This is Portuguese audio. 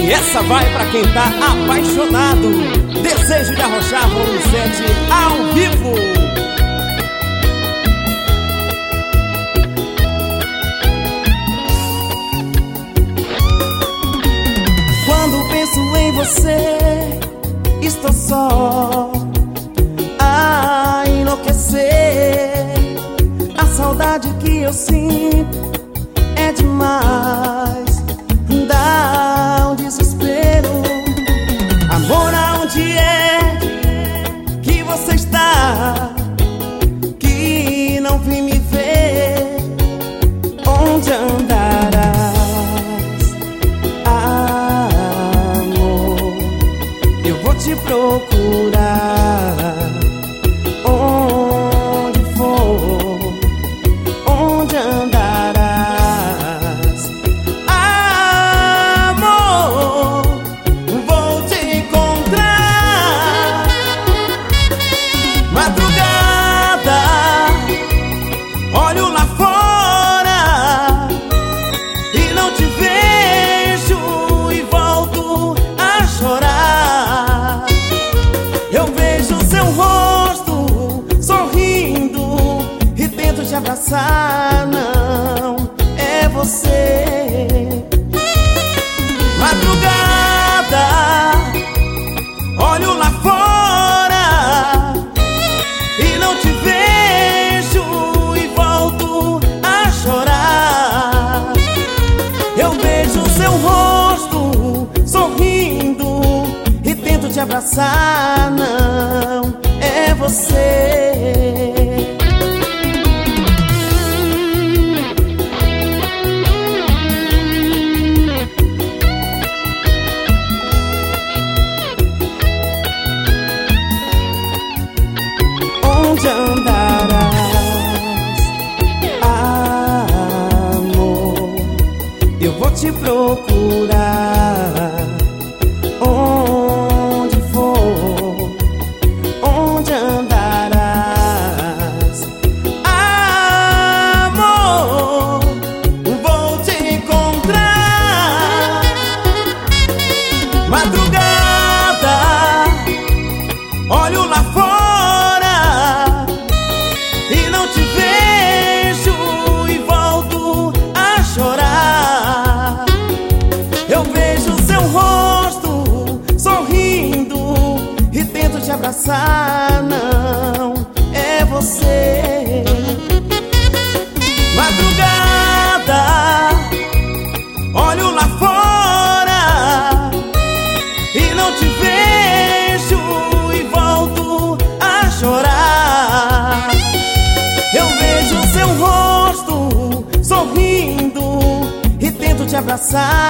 E essa vai pra quem tá apaixonado. Desejo de Arrochar, volume 7, ao vivo. Quando penso em você, estou só a enlouquecer. A saudade que eu sinto é demais, dá um desespero. Amor, aonde é que você está? Que não vem me ver. Onde andarás, amor? Eu vou te procurar. Onde for, onde andarás, amor? Vou te encontrar. Madrugada, olho lá fora e não te vejo e volto a chorar. Eu vejo seu rosto sorrindo e tento te abraçar. Não é você. Madrugada, olho lá fora e não te vejo e volto a chorar. Eu vejo seu rosto sorrindo e tento te abraçar. Não é você. Onde andarás, amor? Eu vou te procurar. Onde for, onde andarás, amor? Vou te encontrar. Madrugada, olho lá fora e não te vejo e volto a chorar. Eu vejo seu rosto sorrindo e tento te abraçar. Não é você. Madrugada, olho lá fora e não te vejo e volto a chorar. Eu vejo seu rosto sorrindo e tento te abraçar.